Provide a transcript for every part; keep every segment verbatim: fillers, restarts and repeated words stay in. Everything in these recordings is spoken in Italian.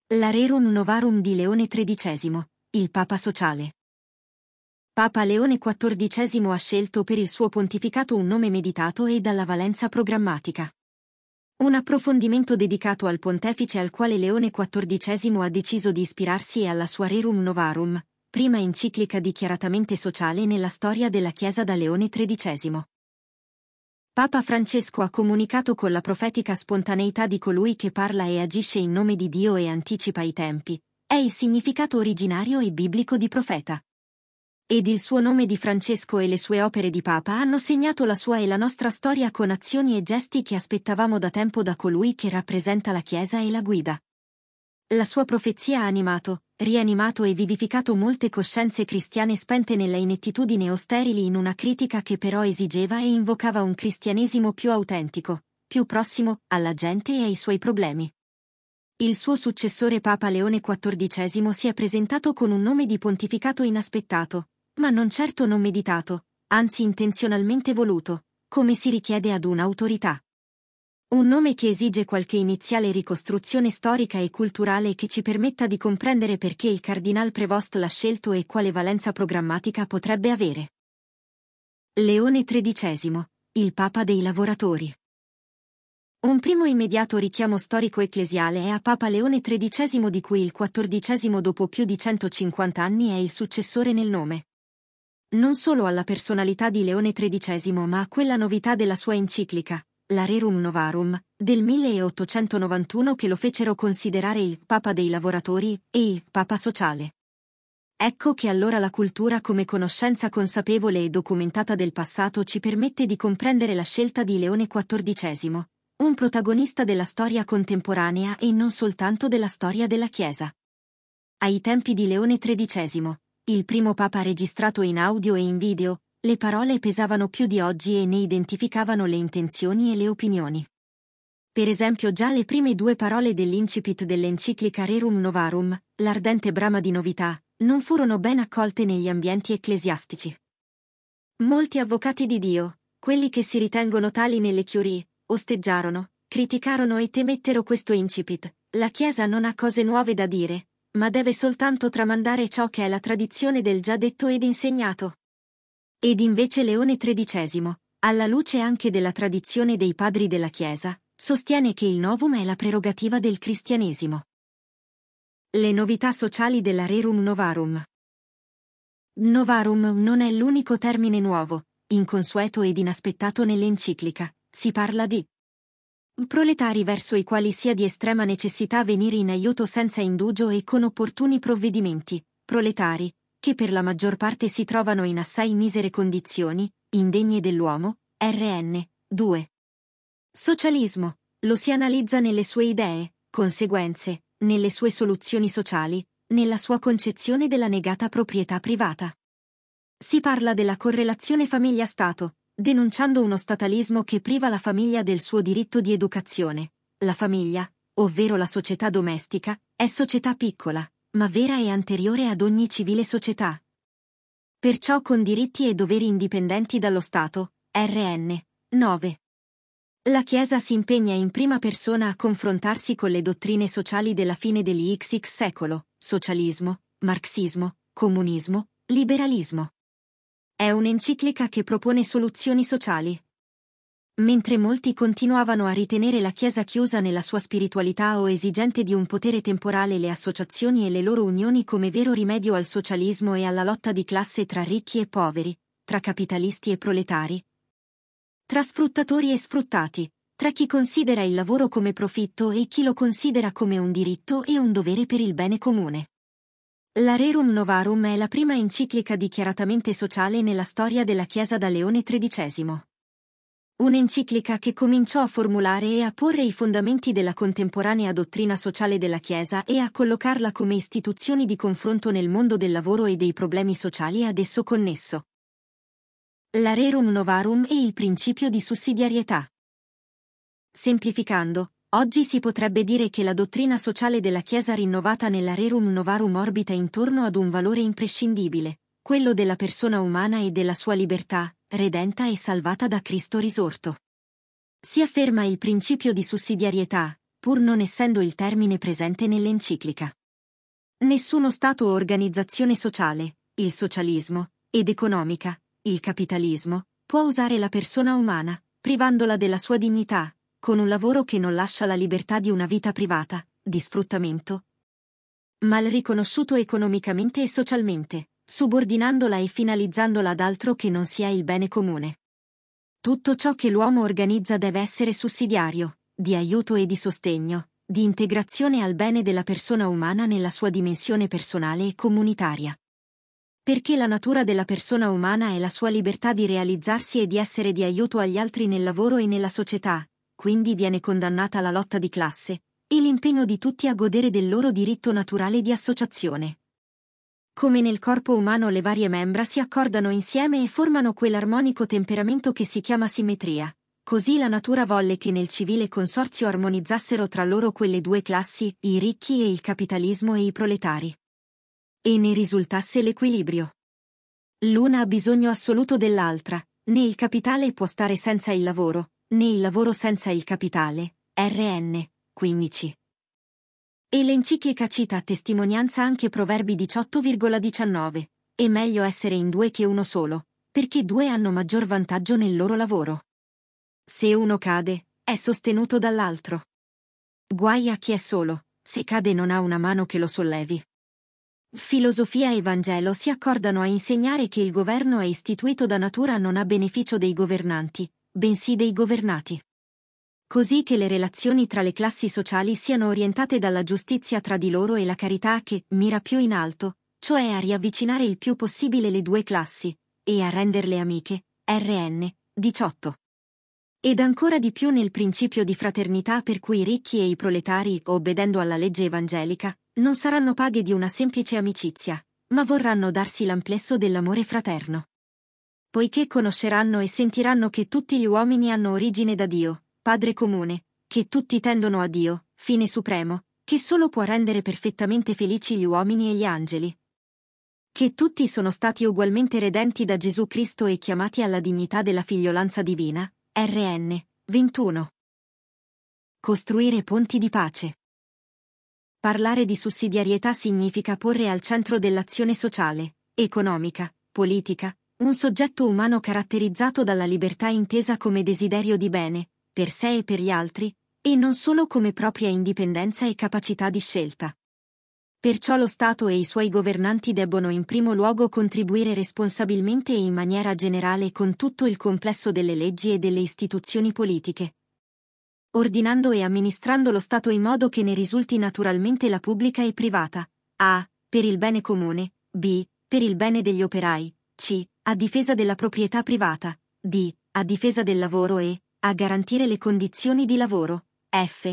La Rerum Novarum di Leone tredicesimo, il Papa sociale. Papa Leone quattordicesimo ha scelto per il suo pontificato un nome meditato e dalla valenza programmatica. Un approfondimento dedicato al pontefice al quale Leone quattordicesimo ha deciso di ispirarsi e alla sua Rerum Novarum, prima enciclica dichiaratamente sociale nella storia della Chiesa da Leone tredicesimo. Papa Francesco ha comunicato con la profetica spontaneità di colui che parla e agisce in nome di Dio e anticipa i tempi, è il significato originario e biblico di profeta. Ed il suo nome di Francesco e le sue opere di Papa hanno segnato la sua e la nostra storia con azioni e gesti che aspettavamo da tempo da colui che rappresenta la Chiesa e la guida. La sua profezia ha animato, rianimato e vivificato molte coscienze cristiane spente nella inettitudine o sterili in una critica che però esigeva e invocava un cristianesimo più autentico, più prossimo alla gente e ai suoi problemi. Il suo successore Papa Leone quattordicesimo si è presentato con un nome di pontificato inaspettato, ma non certo non meditato, anzi intenzionalmente voluto, come si richiede ad un'autorità. Un nome che esige qualche iniziale ricostruzione storica e culturale che ci permetta di comprendere perché il Cardinal Prevost l'ha scelto e quale valenza programmatica potrebbe avere. Leone tredicesimo, il Papa dei lavoratori. Un primo immediato richiamo storico-ecclesiale è a Papa Leone tredicesimo di cui il quattordicesimo dopo più di centocinquanta anni è il successore nel nome. Non solo alla personalità di Leone tredicesimo ma a quella novità della sua enciclica, la Rerum Novarum, del milleottocentonovantuno che lo fecero considerare il Papa dei lavoratori e il Papa sociale. Ecco che allora la cultura come conoscenza consapevole e documentata del passato ci permette di comprendere la scelta di Leone quattordicesimo, un protagonista della storia contemporanea e non soltanto della storia della Chiesa. Ai tempi di Leone tredicesimo, il primo Papa registrato in audio e in video, le parole pesavano più di oggi e ne identificavano le intenzioni e le opinioni. Per esempio già le prime due parole dell'incipit dell'enciclica Rerum Novarum, l'ardente brama di novità, non furono ben accolte negli ambienti ecclesiastici. Molti avvocati di Dio, quelli che si ritengono tali nelle Curie, osteggiarono, criticarono e temettero questo incipit. La Chiesa non ha cose nuove da dire, ma deve soltanto tramandare ciò che è la tradizione del già detto ed insegnato. Ed invece Leone tredicesimo, alla luce anche della tradizione dei padri della Chiesa, sostiene che il novum è la prerogativa del cristianesimo. Le novità sociali della Rerum Novarum. Novarum non è l'unico termine nuovo, inconsueto ed inaspettato nell'enciclica, si parla di proletari verso i quali sia di estrema necessità venire in aiuto senza indugio e con opportuni provvedimenti, proletari, che per la maggior parte si trovano in assai misere condizioni, indegne dell'uomo, R N due. Socialismo, lo si analizza nelle sue idee, conseguenze, nelle sue soluzioni sociali, nella sua concezione della negata proprietà privata. Si parla della correlazione famiglia-stato, denunciando uno statalismo che priva la famiglia del suo diritto di educazione. La famiglia, ovvero la società domestica, è società piccola, ma vera e anteriore ad ogni civile società. Perciò con diritti e doveri indipendenti dallo Stato, R N nove. La Chiesa si impegna in prima persona a confrontarsi con le dottrine sociali della fine dell'X X secolo, socialismo, marxismo, comunismo, liberalismo. È un'enciclica che propone soluzioni sociali. Mentre molti continuavano a ritenere la Chiesa chiusa nella sua spiritualità o esigente di un potere temporale le associazioni e le loro unioni come vero rimedio al socialismo e alla lotta di classe tra ricchi e poveri, tra capitalisti e proletari, tra sfruttatori e sfruttati, tra chi considera il lavoro come profitto e chi lo considera come un diritto e un dovere per il bene comune. La Rerum Novarum è la prima enciclica dichiaratamente sociale nella storia della Chiesa da Leone tredicesimo. Un'enciclica che cominciò a formulare e a porre i fondamenti della contemporanea dottrina sociale della Chiesa e a collocarla come istituzioni di confronto nel mondo del lavoro e dei problemi sociali ad esso connesso. La Rerum Novarum e il principio di sussidiarietà. Semplificando, oggi si potrebbe dire che la dottrina sociale della Chiesa rinnovata nella Rerum Novarum orbita intorno ad un valore imprescindibile, quello della persona umana e della sua libertà, redenta e salvata da Cristo risorto. Si afferma il principio di sussidiarietà, pur non essendo il termine presente nell'enciclica. Nessuno Stato o organizzazione sociale, il socialismo, ed economica, il capitalismo, può usare la persona umana, privandola della sua dignità, con un lavoro che non lascia la libertà di una vita privata, di sfruttamento, mal riconosciuto economicamente e socialmente, subordinandola e finalizzandola ad altro che non sia il bene comune. Tutto ciò che l'uomo organizza deve essere sussidiario, di aiuto e di sostegno, di integrazione al bene della persona umana nella sua dimensione personale e comunitaria. Perché la natura della persona umana è la sua libertà di realizzarsi e di essere di aiuto agli altri nel lavoro e nella società, quindi viene condannata la lotta di classe, e l'impegno di tutti a godere del loro diritto naturale di associazione. Come nel corpo umano le varie membra si accordano insieme e formano quell'armonico temperamento che si chiama simmetria, così la natura volle che nel civile consorzio armonizzassero tra loro quelle due classi, i ricchi e il capitalismo e i proletari. E ne risultasse l'equilibrio. L'una ha bisogno assoluto dell'altra, né il capitale può stare senza il lavoro, né il lavoro senza il capitale. R N quindici. E l'enciclica cita a testimonianza anche Proverbi diciotto virgola diciannove. È meglio essere in due che uno solo, perché due hanno maggior vantaggio nel loro lavoro. Se uno cade, è sostenuto dall'altro. Guai a chi è solo, se cade non ha una mano che lo sollevi. Filosofia e Vangelo si accordano a insegnare che il governo è istituito da natura non a beneficio dei governanti, bensì dei governati. Così che le relazioni tra le classi sociali siano orientate dalla giustizia tra di loro e la carità che mira più in alto, cioè a riavvicinare il più possibile le due classi, e a renderle amiche. R N diciotto. Ed ancora di più nel principio di fraternità per cui i ricchi e i proletari, obbedendo alla legge evangelica, non saranno paghe di una semplice amicizia, ma vorranno darsi l'amplesso dell'amore fraterno. Poiché conosceranno e sentiranno che tutti gli uomini hanno origine da Dio, Padre comune, che tutti tendono a Dio, fine supremo, che solo può rendere perfettamente felici gli uomini e gli angeli. Che tutti sono stati ugualmente redenti da Gesù Cristo e chiamati alla dignità della figliolanza divina. R N ventuno. Costruire ponti di pace. Parlare di sussidiarietà significa porre al centro dell'azione sociale, economica, politica, un soggetto umano caratterizzato dalla libertà intesa come desiderio di bene, per sé e per gli altri, e non solo come propria indipendenza e capacità di scelta. Perciò lo Stato e i suoi governanti debbono in primo luogo contribuire responsabilmente e in maniera generale con tutto il complesso delle leggi e delle istituzioni politiche, ordinando e amministrando lo Stato in modo che ne risulti naturalmente la pubblica e privata, a. per il bene comune, b. per il bene degli operai, c. a difesa della proprietà privata, d. a difesa del lavoro e a garantire le condizioni di lavoro, f.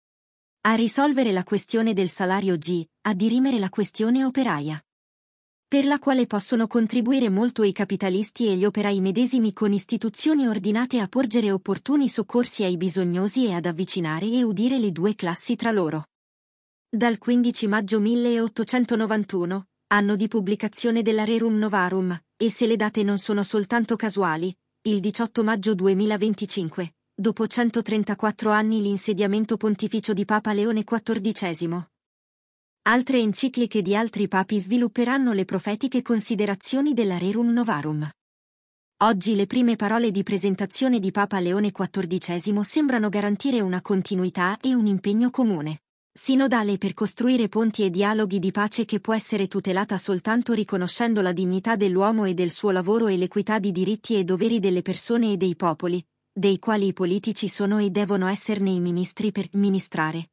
a risolvere la questione del salario, g. a dirimere la questione operaia, per la quale possono contribuire molto i capitalisti e gli operai medesimi con istituzioni ordinate a porgere opportuni soccorsi ai bisognosi e ad avvicinare e udire le due classi tra loro. Dal quindici maggio milleottocentonovantuno, anno di pubblicazione della Rerum Novarum, e se le date non sono soltanto casuali, il diciotto maggio duemilaventicinque, dopo centotrentaquattro anni l'insediamento pontificio di Papa Leone quattordicesimo. Altre encicliche di altri papi svilupperanno le profetiche considerazioni della Rerum Novarum. Oggi le prime parole di presentazione di Papa Leone quattordicesimo sembrano garantire una continuità e un impegno comune, sinodale per costruire ponti e dialoghi di pace che può essere tutelata soltanto riconoscendo la dignità dell'uomo e del suo lavoro e l'equità di diritti e doveri delle persone e dei popoli, dei quali i politici sono e devono esserne i ministri per ministrare.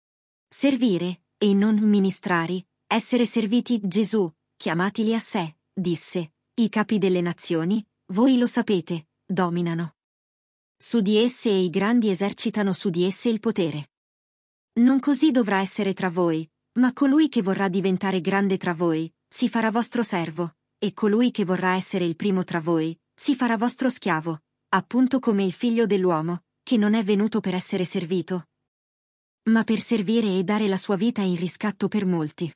Servire, e non ministrari, essere serviti. Gesù, chiamatili a sé, disse, i capi delle nazioni, voi lo sapete, dominano su di esse e i grandi esercitano su di esse il potere. Non così dovrà essere tra voi, ma colui che vorrà diventare grande tra voi, si farà vostro servo, e colui che vorrà essere il primo tra voi, si farà vostro schiavo, appunto come il figlio dell'uomo, che non è venuto per essere servito, ma per servire e dare la sua vita in riscatto per molti.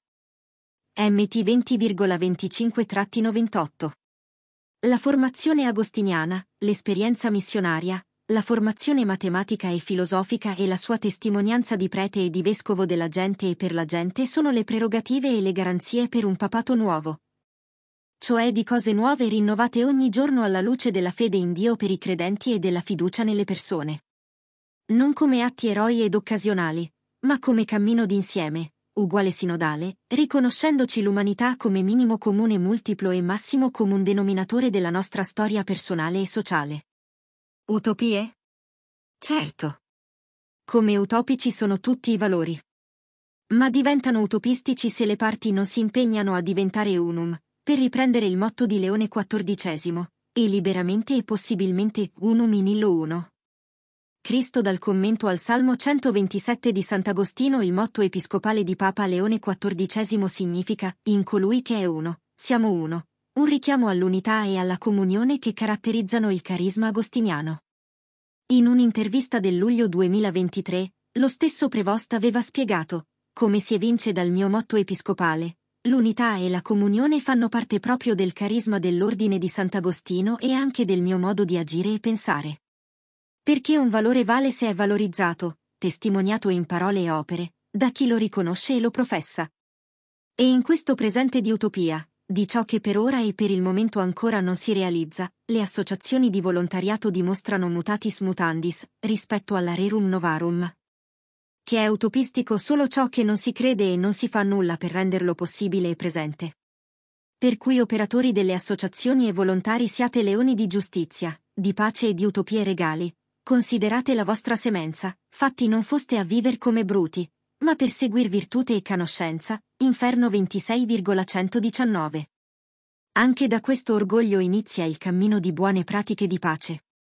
M T venti virgola venticinque ventotto. La formazione agostiniana, l'esperienza missionaria, la formazione matematica e filosofica e la sua testimonianza di prete e di vescovo della gente e per la gente sono le prerogative e le garanzie per un papato nuovo. Cioè di cose nuove rinnovate ogni giorno alla luce della fede in Dio per i credenti e della fiducia nelle persone. Non come atti eroi ed occasionali, ma come cammino d'insieme, uguale sinodale, riconoscendoci l'umanità come minimo comune multiplo e massimo comun denominatore della nostra storia personale e sociale. Utopie? Certo. Come utopici sono tutti i valori. Ma diventano utopistici se le parti non si impegnano a diventare unum, per riprendere il motto di Leone quattordicesimo, e liberamente e possibilmente unum in illo uno. Cristo dal commento al Salmo centoventisette di Sant'Agostino. Il motto episcopale di Papa Leone quattordicesimo significa, in colui che è uno, siamo uno, un richiamo all'unità e alla comunione che caratterizzano il carisma agostiniano. In un'intervista del luglio duemilaventitré, lo stesso Prevost aveva spiegato, come si evince dal mio motto episcopale, l'unità e la comunione fanno parte proprio del carisma dell'ordine di Sant'Agostino e anche del mio modo di agire e pensare. Perché un valore vale se è valorizzato, testimoniato in parole e opere, da chi lo riconosce e lo professa. E in questo presente di utopia, di ciò che per ora e per il momento ancora non si realizza, le associazioni di volontariato dimostrano mutatis mutandis, rispetto alla Rerum Novarum. Che è utopistico solo ciò che non si crede e non si fa nulla per renderlo possibile e presente. Per cui operatori delle associazioni e volontari siate leoni di giustizia, di pace e di utopie regali. Considerate la vostra semenza, fatti non foste a viver come bruti, ma per seguir virtute e conoscenza, Inferno ventisei virgola centodiciannove. Anche da questo orgoglio inizia il cammino di buone pratiche di pace.